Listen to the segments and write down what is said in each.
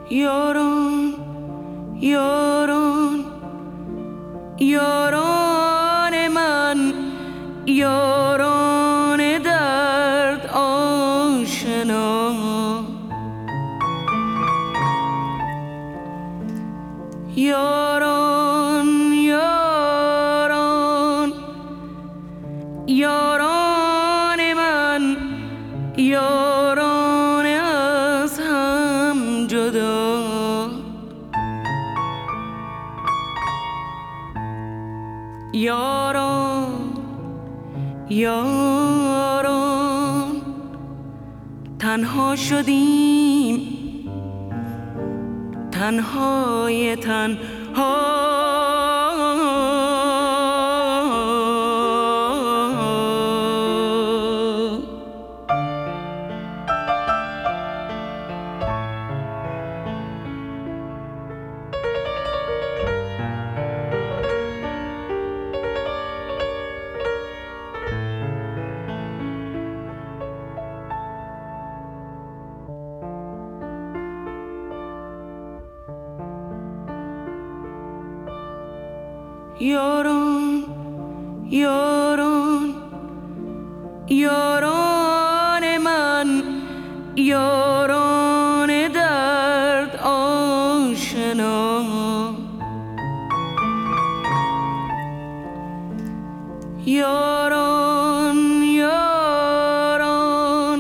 یاران یاران یاران من، یاران درد آشنا، یاران یاران یاران من، یاران از هم جدا، یاران یاران تنها شدیم، تنهای تنها، یاران یاران یاران من، یاران درد آشنا، یاران یاران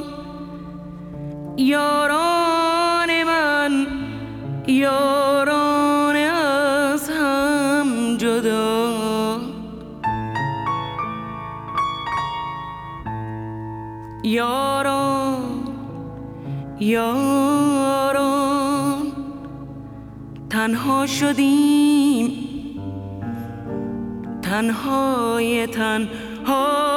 یاران من، یاران از هم جدا، یاران یاران تنها شدیم، تنهای تنها،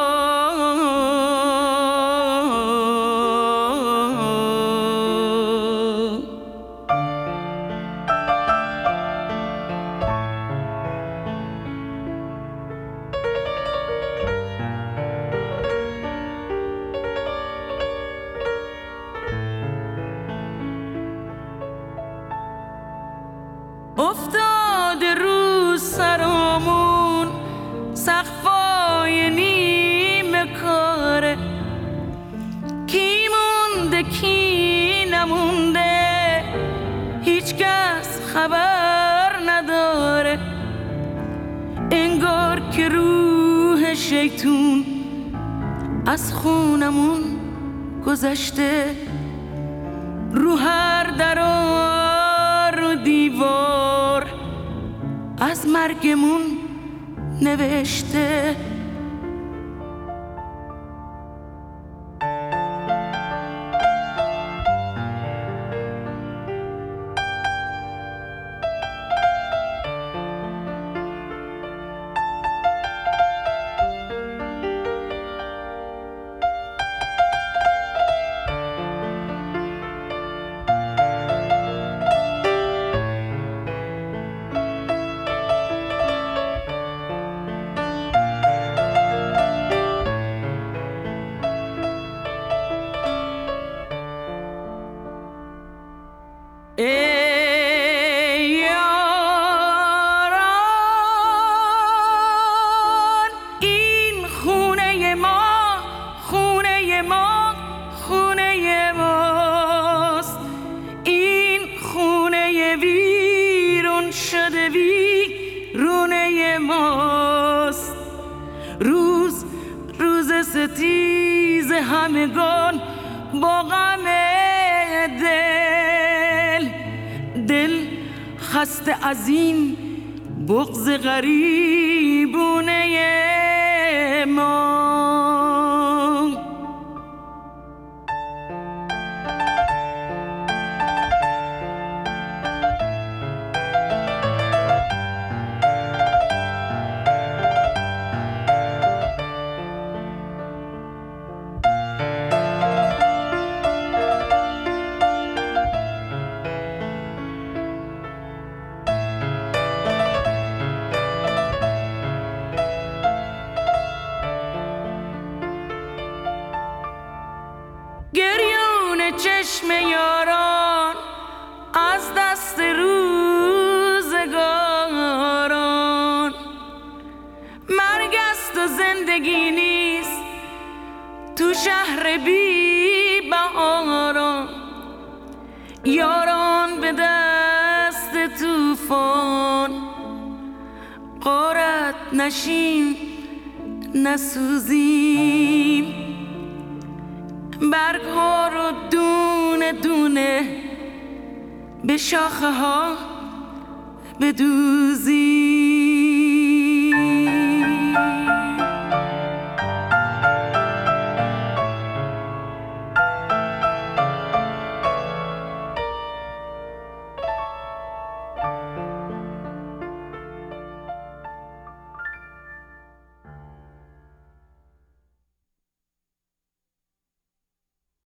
افتاده رو سرامون سقفای نیمه کاره، کی مونده کی نمونده هیچ کس خبر نداره، انگار که روح شیطون از خونمون گذشته، رو هر درار و دیوار از مرگمون نوشته، ای یاران این خونه ما، خونه ما، خونه ماست، این خونه ویرون شده ویرونه ماست، روز روز ستیز همگان با غم دل خسته از این بغض غریبونه ما. چشم یاران زندگی نیست تو شهر بی بهاران، یاران به دست طوفان غارت نشیم نسوزیم، برگ ها رو دونه دونه به شاخه ها بدوزیم.